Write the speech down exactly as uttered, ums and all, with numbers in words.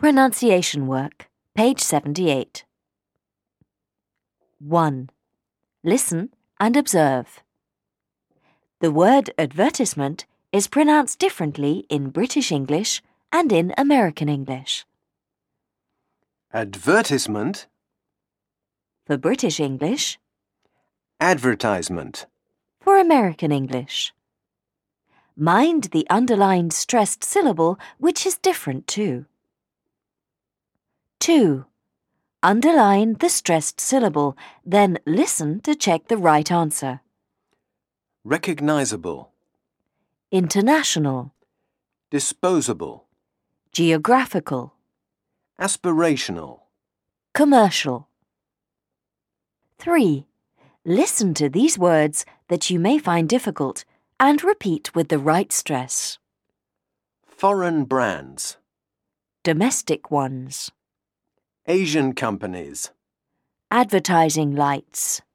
Pronunciation work, page seventy-eight. one. Listen and observe. The word advertisement is pronounced differently in British English and in American English. Advertisement. For British English, Advertisement. for American English. Mind the underlined stressed syllable, which is different too. two. Underline the stressed syllable, then listen to check the right answer. Recognizable. International, Disposable. geographical, Aspirational. commercial. three. Listen to these words that you may find difficult and repeat with the right stress. Foreign brands. Domestic ones. Asian companies. Advertising lights.